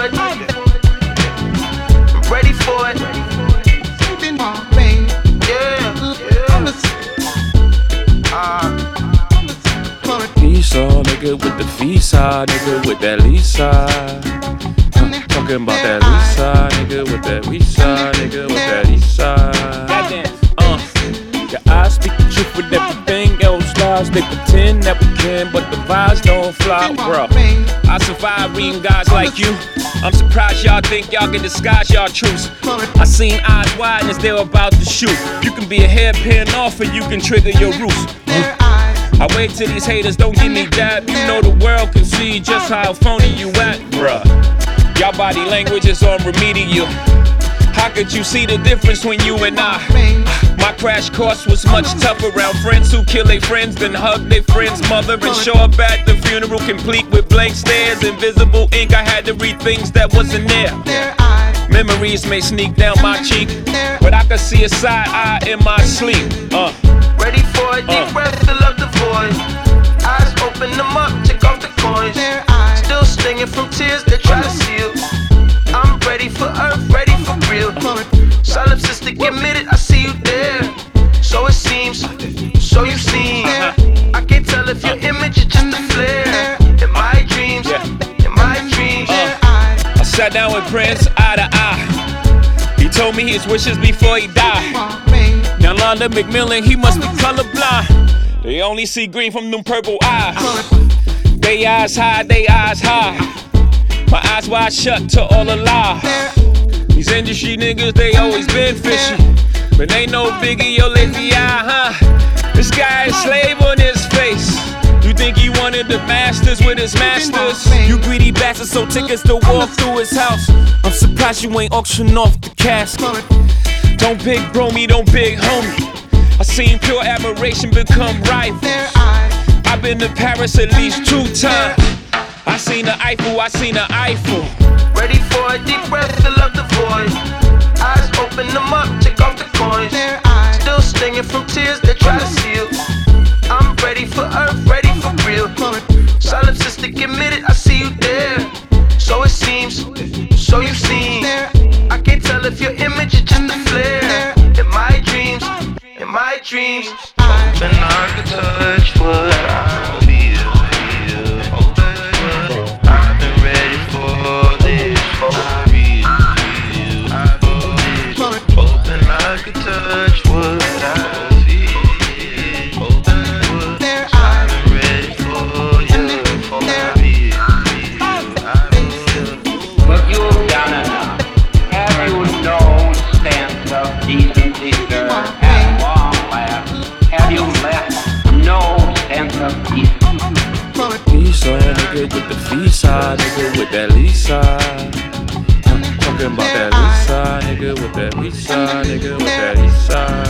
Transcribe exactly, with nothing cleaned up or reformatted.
it. I'm ready for it. Esau, nigga with the visa, nigga with that Lisa. I'm talking about that Lisa, nigga with that Lisa, nigga with that Lisa. Goddamn, uh, your eyes speak the truth with everything else lies. They pretend that we can, but the vibes don't fly, bro. I survive reading guys like you. I'm surprised y'all think y'all can disguise y'all truths. I seen eyes wide as they were about to shoot. You can be a hairpin off and you can trigger your roots. I wait till these haters don't give me that. You know the world can see just how phony you at, bruh. Y'all body language is on remedial. How could you see the difference when you and I? My crash course was much tougher around friends who kill their friends, then hug their friend's mother and show up at the funeral complete with blank stares, invisible ink. I had to read things that wasn't there. Memories may sneak down my cheek, but I could see a side eye in my sleep. Uh. Ready for a deep uh. breath, fill up the void. Eyes open them up, check off the coins. Still stinging from tears they try to seal. I'm ready for earth, ready for real. Solipsistic admitted, I see you there. So it seems, so you seem. I can't tell if your image is just a flare. In my dreams, in my dreams. I sat down with Prince eye to eye. He told me his wishes before he died. Now Londa McMillan, he must be colorblind. They only see green from them purple eyes. They eyes high, they eyes high. My eyes wide shut to all the lies. These industry niggas, they always been fishy. But ain't no biggie, yo lazy eye, huh? This guy is slave on his face. You think he wanted the masters with his masters? You greedy bastard, so tickets to walk through his house. I'm surprised you ain't auction off the casket. Don't big bro me, don't big homie. I seen pure admiration become rivals. I've been to Paris at least two times. I seen the Eiffel, I seen the Eiffel. Ready for a deep breath, fill up the void. Eyes open them up, check off the coins. Still stinging from tears they try to seal. I'm ready for earth, ready for real. Solipsistic admitted, I see you there. So it seems, so you seem. I can't tell if your image is just a flare. In my dreams, in my dreams. Hoping I could touch what I feel, feel. I've been ready for this, for real, real. I feel it. Hoping I could touch what I feel. Hoping I've been ready for you, for real, real. I feel. But you've done enough. Have you no sense of decency, sir? At long last, have you left no sense of decency? Esau, nigga with the visa, nigga with that Lisa. I'm talking about that Lisa, nigga with that Lisa, nigga with that Lisa.